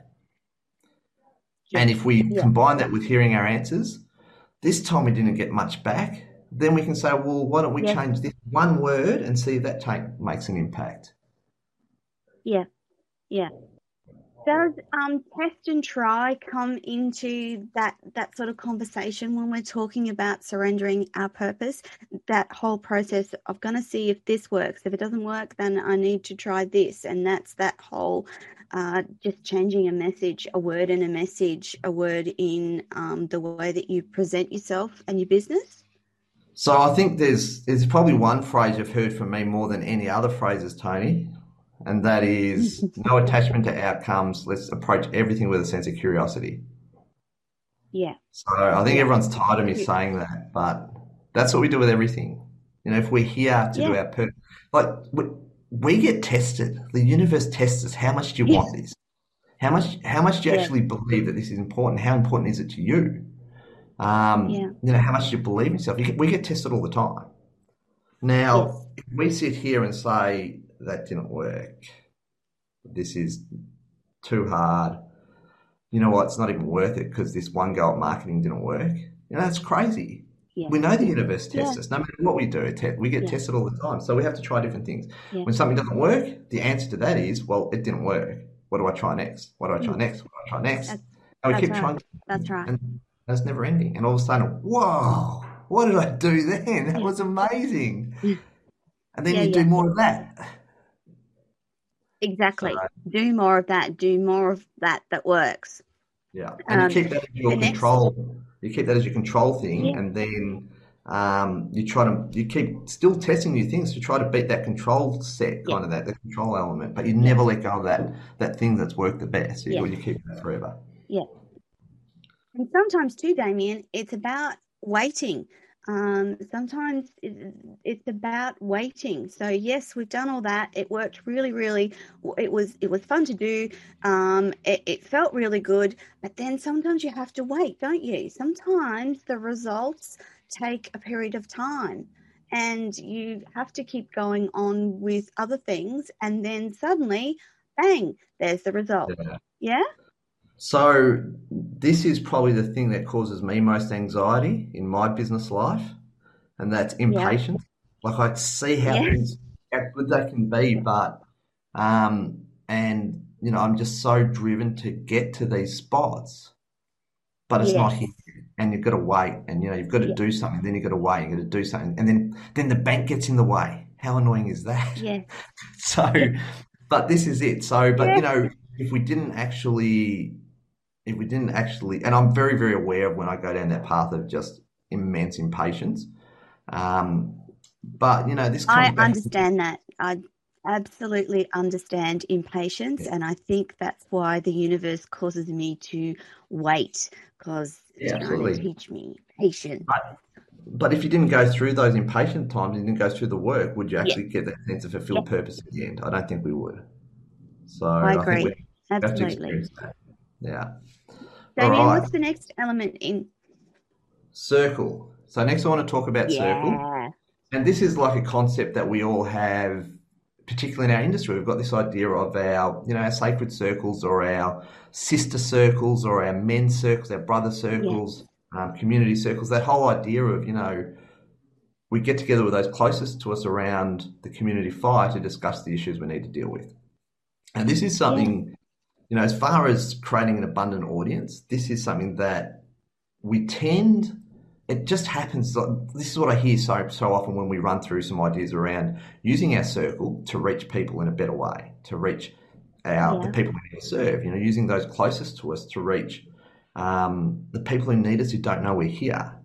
Yes. And if we Yeah. combine that with hearing our answers, this time we didn't get much back, then we can say, well, why don't we Yes. change this one word and see if that take, makes an impact? Yeah. Yeah. Does um, test and try come into that that sort of conversation when we're talking about surrendering our purpose? That whole process of going to see if this works. If it doesn't work, then I need to try this, and that's that whole uh, just changing a message, a word in a message, a word in um, the way that you present yourself and your business. So I think there's there's probably one phrase you've heard from me more than any other phrases, Tony, and that is no attachment to outcomes. Let's approach everything with a sense of curiosity. Yeah, So I think yeah, everyone's tired of me saying that, but that's what we do with everything. You know, if we're here to do yeah, our purpose, like we, we get tested. The universe tests us. How much do you yeah, want this? How much? How much do you yeah, actually believe that this is important? How important is it to you? yeah, Um, you know, how much do you believe in yourself? You get, we get tested all the time. yes, Now, if we sit here and say that didn't work, this is too hard. You know what? It's not even worth it because this one go at marketing didn't work. You know, that's crazy. yeah, We know the universe yeah, tests us. No matter what we do, it te- we get yeah, tested all the time. So we have to try different things. yeah. When something doesn't work, the answer to that is, well, it didn't work. What do I try next? What do I try Mm, next? What do I try next? that's And we that's keep right. trying, That's right. and that's never ending. And all of a sudden, whoa, what did I do then? That Yeah, was amazing. yeah, And then yeah, you do yeah. more of that. So, Exactly. Do more of that. Do more of that that works. yeah, and you Um, keep that as the your next, control. You keep that as your control thing, yeah, and then um, you try to you keep still testing new things to try to beat that control set, yeah, kind of that the control element. But you yeah, never let go of that that thing that's worked the best. You, yeah, you keep that forever. yeah. And sometimes too, Damien, it's about waiting. Um, sometimes it, it's about waiting. So yes, we've done all that. It worked really, really. It was it was fun to do. Um, it, it felt really good. But then sometimes you have to wait, don't you? Sometimes the results take a period of time, and you have to keep going on with other things, and then suddenly, bang, there's the result. Yeah. Yeah, So this is probably the thing that causes me most anxiety in my business life, and that's yeah, impatience. Like I see how yeah, things how good they can be, but um, and you know I'm just so driven to get to these spots, but it's not here, yes. and you've got to wait, and you know you've got to Yeah, do something, then you've got to wait, you've got to do something, and then then the bank gets in the way. How annoying is that? yeah, So, yeah, but this is it. So, but yeah. you know, if we didn't actually if we didn't actually, and I'm very, very aware of when I go down that path of just immense impatience. Um, but you know, this comes I back. understand that. I absolutely understand impatience, Yeah, and I think that's why the universe causes me to wait because it's yeah, trying to absolutely. teach me patience. But but if you didn't go through those impatient times and you didn't go through the work, would you Yeah, actually get that sense of yeah, fulfilled purpose at the end? I don't think we would. So I I think we agree. have to Absolutely. experience that. Yeah. All Damien, right. what's the next element in? Circle. So next I want to talk about circle. Yeah, And this is like a concept that we all have, particularly in our industry. We've got this idea of our, you know, our sacred circles or our sister circles or our men's circles, our brother yeah, circles, um, community circles, that whole idea of, you know, we get together with those closest to us around the community fire to discuss the issues we need to deal with. And this is yeah, something, you know, as far as creating an abundant audience, this is something that we tend it just happens. This is what I hear so so often when we run through some ideas around using our circle to reach people in a better way, to reach our the yeah, people we need to serve. You know, using those closest to us to reach um, the people who need us who don't know we're here.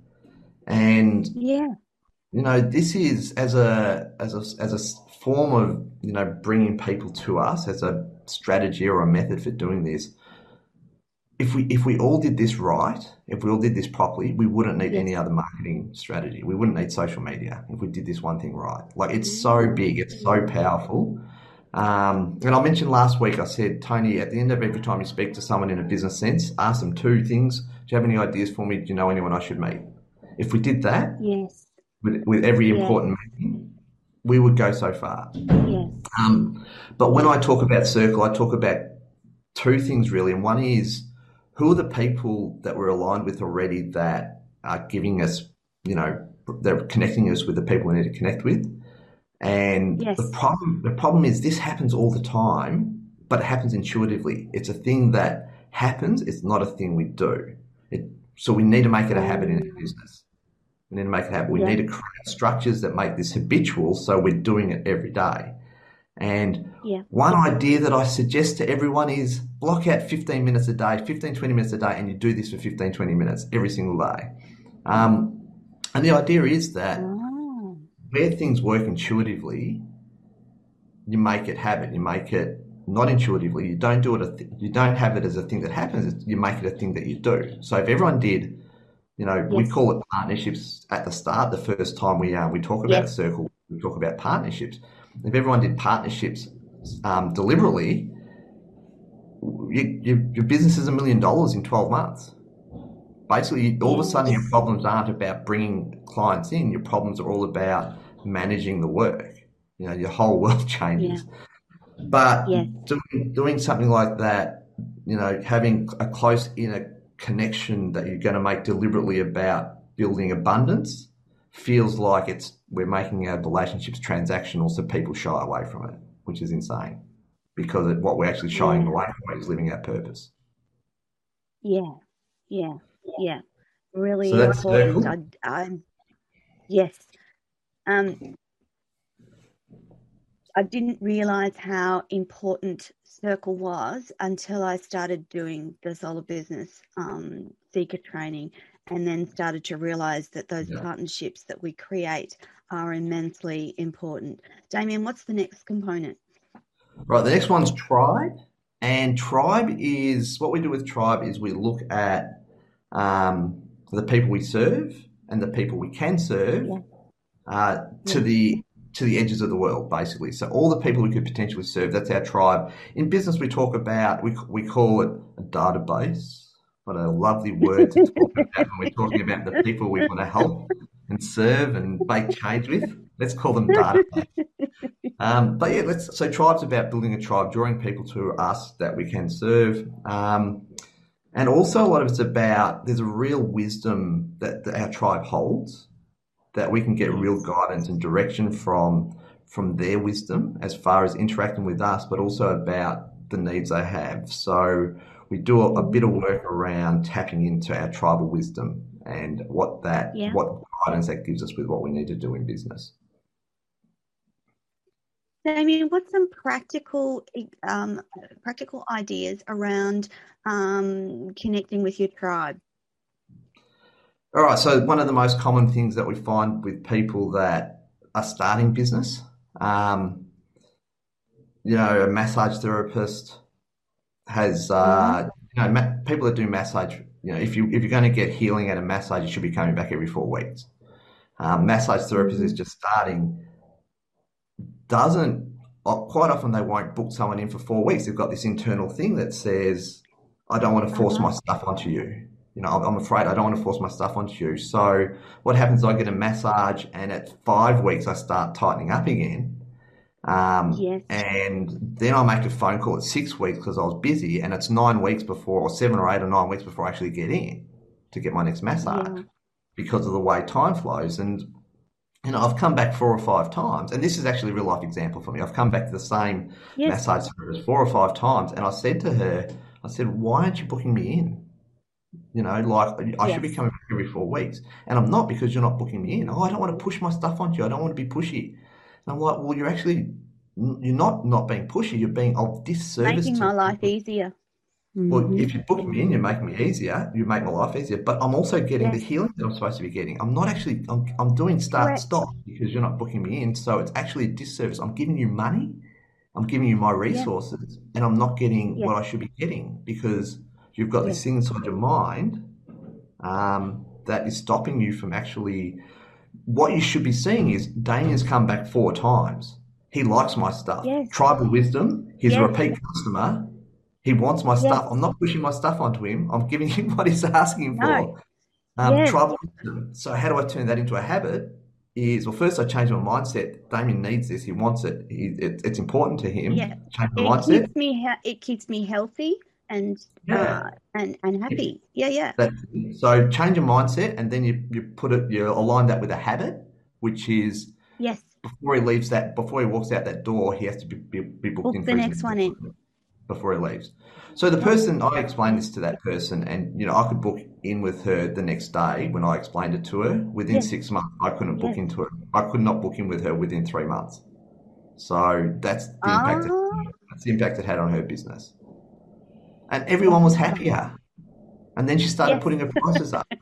And yeah, you know, this is as a as a as a form of you know bringing people to us as a strategy or a method for doing this. If we if we all did this right, if we all did this properly, we wouldn't need Yes. any other marketing strategy. We wouldn't need social media if we did this one thing right. Like it's so big, it's so powerful. Um, and I mentioned last week, I said, Tony, at the end of every time you speak to someone in a business sense, ask them two things. Do you have any ideas for me? Do you know anyone I should meet? If we did that Yes. with, with every Yes. important meeting, we would go so far. Yes. Um, but when I talk about Circle, I talk about two things really. And one is, who are the people that we're aligned with already that are giving us, you know, they're connecting us with the people we need to connect with. And Yes. the problem, the problem is this happens all the time, but it happens intuitively. It's a thing that happens. It's not a thing we do. It, so we need to make it a habit in our business. We need to make it happen. We Yeah. need to create structures that make this habitual so we're doing it every day. And Yeah. one idea that I suggest to everyone is block out fifteen minutes a day, fifteen, twenty minutes a day, and you do this for fifteen, twenty minutes every single day. Um, and the idea is that Oh. where things work intuitively, you make it habit. You make it not intuitively. You don't do it. A th- you don't have it as a thing that happens. You make it a thing that you do. So if everyone did, you know, we Yes. call it partnerships at the start. The first time we uh, we talk about Yes. Circle, we talk about partnerships. If everyone did partnerships um, deliberately, you, you, your business is a million dollars in twelve months. Basically, all of a sudden, your Yes. problems aren't about bringing clients in. Your problems are all about managing the work. You know, your whole world Yeah. changes. But Yes. doing, doing something like that, you know, having a close inner connection that you're going to make deliberately about building abundance feels like it's we're making our relationships transactional, so people shy away from it, which is insane because it, what we're actually shying Yeah. away from is living our purpose. Yeah. Yeah. Yeah. Really So that's important. Circle. I, I, yes. Um, I didn't realize how important Circle was until I started doing the Solar Business um, Seeker training, and then started to realize that those Yeah. partnerships that we create are immensely important. Damien, what's the next component? Right, the next one's Tribe. And Tribe is, what we do with Tribe is we look at um, the people we serve and the people we can serve Yeah. uh, to Yeah. the to the edges of the world, basically. So all the people we could potentially serve, that's our tribe. In business, we talk about, we we call it a database. What a lovely word to talk about when we're talking about the people we want to help and serve and make change with. Let's call them database. Um, but yeah, let's. So tribe's about building a tribe, drawing people to us that we can serve, um, and also a lot of it's about there's a real wisdom that, that our tribe holds, that we can get real Yes. guidance and direction from from their wisdom as far as interacting with us, but also about the needs they have. So we do a, a bit of work around tapping into our tribal wisdom and what that Yeah. what guidance that gives us with what we need to do in business. Damien, what's some practical um, practical ideas around um, connecting with your tribe? All right, so one of the most common things that we find with people that are starting business, um, you know, a massage therapist has, uh, you know, ma- people that do massage, you know, if you if you're going to get healing at a massage, you should be coming back every four weeks. Um, massage therapist is just starting, doesn't uh, quite often they won't book someone in for four weeks. They've got this internal thing that says, I don't want to force Uh-huh. my stuff onto you. You know, I'm I'm afraid I don't want to force my stuff onto you. So what happens is I get a massage and at five weeks I start tightening up again. Um, Yes. and then I make a phone call at six weeks because I was busy, and it's nine weeks before, or seven or eight or nine weeks before I actually get in to get my next massage Yeah. because of the way time flows. And you know, I've come back four or five times, and this is actually a real life example for me. I've come back to the same Yes. massage therapist four or five times, and I said to her, I said, why aren't you booking me in? You know, like I should be Yes. coming back every four weeks, and I'm not because you're not booking me in. Oh, I don't want to push my stuff onto you. I don't want to be pushy. And I'm like, well, you're actually you're not not being pushy. You're being of disservice Making to my me. life easier. Well, Mm-hmm. if you book me in, you're making me easier. You make my life easier. But I'm also getting the Yes. healing that I'm supposed to be getting. I'm not actually. I'm I'm doing start Correct. stop because you're not booking me in. So it's actually a disservice. I'm giving you money I'm giving you my Yeah. resources and I'm not getting Yeah. what I should be getting because you've got Yeah. this thing inside your mind um, that is stopping you from actually. What you should be seeing is Damien's come back four times. He likes my stuff. Yes. Tribal Wisdom, he's a Yes. repeat customer. He wants my Yes. stuff. I'm not pushing my stuff onto him. I'm giving him what he's asking No. for. Um, Yes. tribal wisdom. So how do I turn that into a habit? Is well, first I change my mindset. Damien needs this. He wants it. He, it it's important to Yeah. him. Change my It mindset. keeps me he- it keeps me healthy and Yeah. uh and and happy. Yeah, yeah. That's it. So change your mindset, and then you you put it. You align that with a habit, which is Yes. before he leaves that. Before he walks out that door, he has to be be, be booked Book in the for his next next one in. appointment before he leaves. So the Yeah. person, I explained Yeah. this to that person, and you know, I could book in with her the next day when I explained it to her. Within Yes. six months, I couldn't book Yes. into her. I could not book in with her within three months. So that's the impact. It, Ah. that's the impact it had on her business, and everyone was Wow. happier. And then she started Yes. putting her prices up.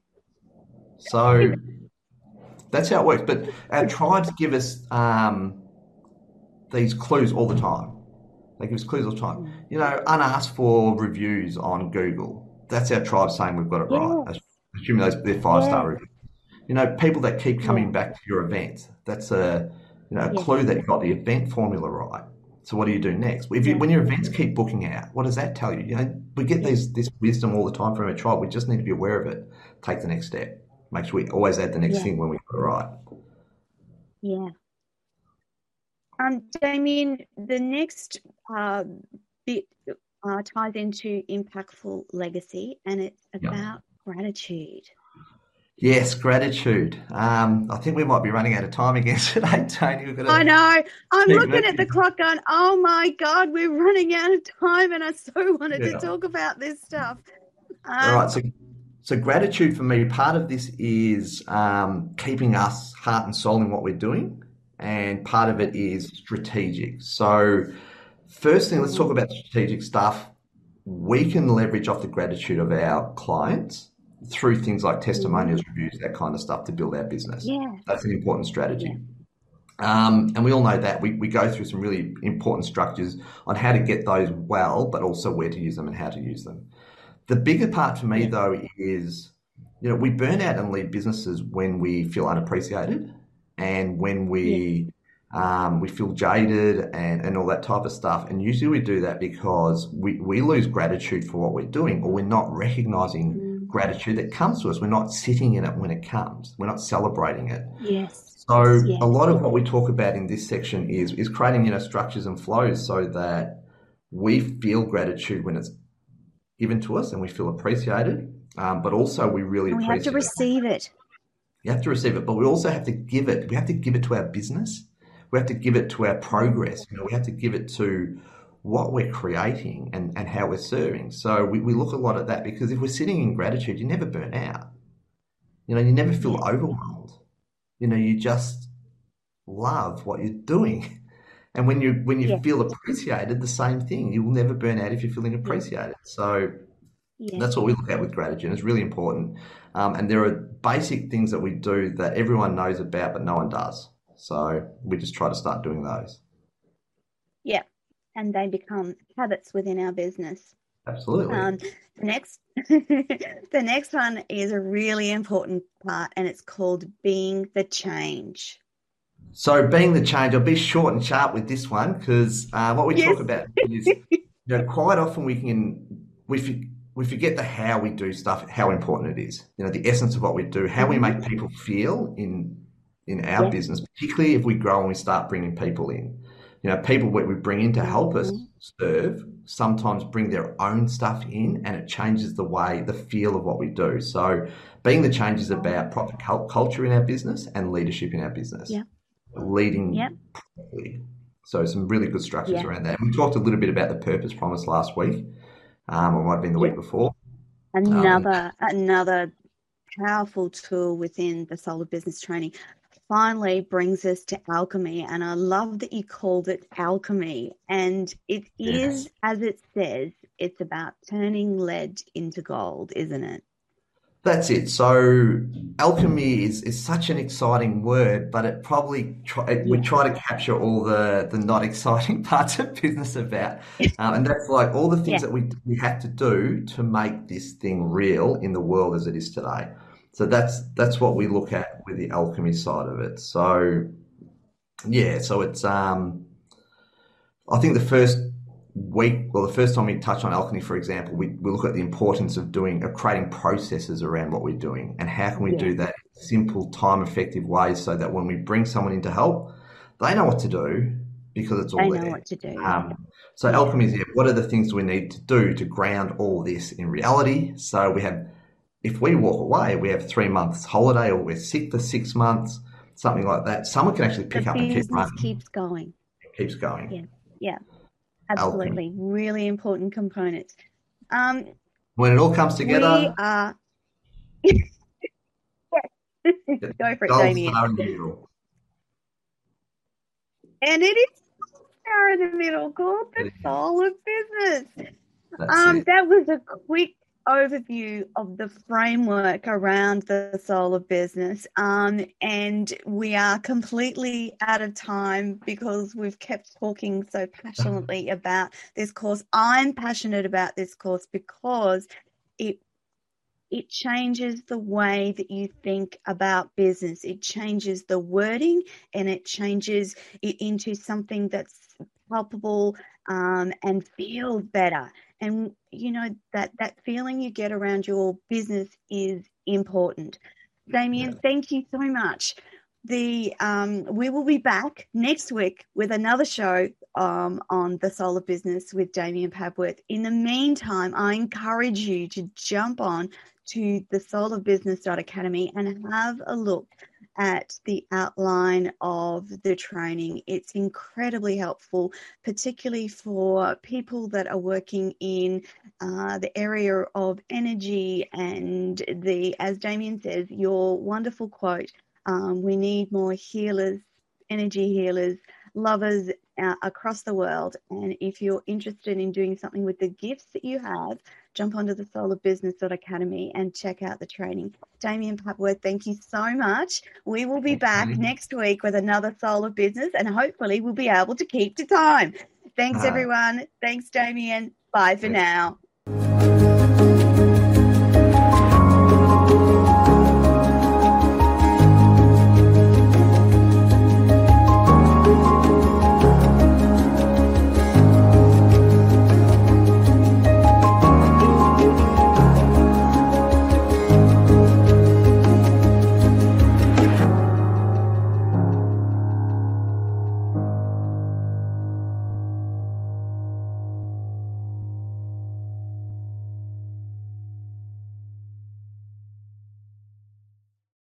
So that's how it works. But our tribes give us um, these clues all the time. They give us clues all the time. Mm. You know, unasked for reviews on Google. That's our tribe saying we've got it right. Yes. Assuming those they're five star Yes. reviews. You know, people that keep Yeah. coming back to your event. That's a you know a Yes. clue that you've got the event formula right. So what do you do next? If you, Yeah. when your events keep booking out, what does that tell you? You know, we get Yeah. these this wisdom all the time from our tribe. We just need to be aware of it. Take the next step. Make sure we always add the next Yeah. thing when we got it right. Yeah. Um, Damien, the next uh, bit uh, ties into impactful legacy, and it's Yeah. about gratitude. Yes, gratitude. Um, I think we might be running out of time again today, Tony. We've got I to know. I'm keep looking at the moving. clock going, oh my God, we're running out of time, and I so wanted to Yeah. talk about this stuff. All Um, right. So, so gratitude for me, part of this is um, keeping us heart and soul in what we're doing, and part of it is strategic. So, first thing, let's talk about the strategic stuff. We can leverage off the gratitude of our clients through things like testimonials, reviews, that kind of stuff to build our business. Yeah. That's an important Yeah. strategy. Um, and we all know that we, we go through some really important structures on how to get those well, but also where to use them and how to use them. The bigger part for me, Yeah. though, is, you know, we burn out and leave businesses when we feel unappreciated and when Yeah. we um, we feel jaded and, and all that type of stuff. And usually we do that because we, we lose gratitude for what we're doing, or we're not recognizing Mm. gratitude that comes to us. We're not sitting in it when it comes. We're not celebrating it. Yes. So a Yes. lot of what we talk about in this section is is creating, you know, structures and flows so that we feel gratitude when it's given to us and we feel appreciated, um, but also we really And we have to appreciate it. receive it. You have to receive it, but we also have to give it. We have to give it to our business. We have to give it to our progress. You know, we have to give it to what we're creating and, and how we're serving. So we, we look a lot at that because if we're sitting in gratitude, you never burn out. You know, you never feel Yeah. overwhelmed. You know, you just love what you're doing. And when you when you Yeah. feel appreciated, the same thing. You will never burn out if you're feeling Yeah. appreciated. So Yeah. that's what we look at with gratitude. It's really important. Um, and there are basic things that we do that everyone knows about, but no one does. So we just try to start doing those. Yeah. And they become habits within our business. Absolutely. Um, the next, the next one is a really important part, and it's called being the change. So being the change, I'll be short and sharp with this one because uh, what we Yes. talk about is, you know, quite often we can we f- we forget the how we do stuff, how important it is. You know, the essence of what we do, how we make people feel in in our Yes. business, particularly if we grow and we start bringing people in. You know, people that we bring in to help us Mhm. serve sometimes bring their own stuff in, and it changes the way, the feel of what we do. So being the change is about proper cul- culture in our business and leadership in our business. Yeah. Leading Yep. properly. So some really good structures Yeah. around that. We talked a little bit about the purpose promise last week, um, or it might have been the week Yep. before. Um, and Another another powerful tool within the Soul of Business training finally brings us to alchemy, and I love that you called it alchemy. And it yes, is, as it says, it's about turning lead into gold, isn't it? That's it. So alchemy is, is such an exciting word, but it probably try, it, we Yeah. try to capture all the, the not exciting parts of business about, um, and that's like all the things Yeah. that we we have to do to make this thing real in the world as it is today. So that's that's what we look at with the alchemy side of it. So yeah, so it's um I think the first week, well, the first time we touch on alchemy, for example, we, we look at the importance of doing, of creating processes around what we're doing and how can we Yeah. do that in simple, time effective ways so that when we bring someone in to help, they know what to do because it's all They know there. what to do. Um, so Yeah. alchemy is, yeah, what are the things we need to do to ground all this in reality? So we have, if we walk away, we have three months holiday or we're sick for six months, something like that. Someone can actually The pick up and keep business running. keeps going. It keeps going. Yeah. Yeah. Alchemy. Absolutely. Really important components. Um, When it all comes we together, are, the go for it, gold Damien. star in the middle. And it is there in the middle called It the is. soul of business. That's Um, it. that was a quick overview of the framework around the soul of business. Um, and we are completely out of time because we've kept talking so passionately about this course. I'm passionate about this course because it it changes the way that you think about business. It changes the wording and it changes it into something that's palpable um, and feels better. And you know that that feeling you get around your business is important. Yeah. Damien, thank you so much. The um, we will be back next week with another show um, on the Soul of Business with Damien Pabworth. In the meantime, I encourage you to jump on to the soul of business academy and have a look at the outline of the training. It's incredibly helpful, particularly for people that are working in uh, the area of energy and the, as Damien says, your wonderful quote, um, we need more healers, energy healers, lovers uh, across the world. And if you're interested in doing something with the gifts that you have, jump onto the soul of business academy and check out the training. Damien Papworth, thank you so much. We will be Thanks, back Katie. next week with another Soul of Business and hopefully we'll be able to keep to time. Thanks, Uh, everyone. Thanks, Damien. Bye for thanks. now.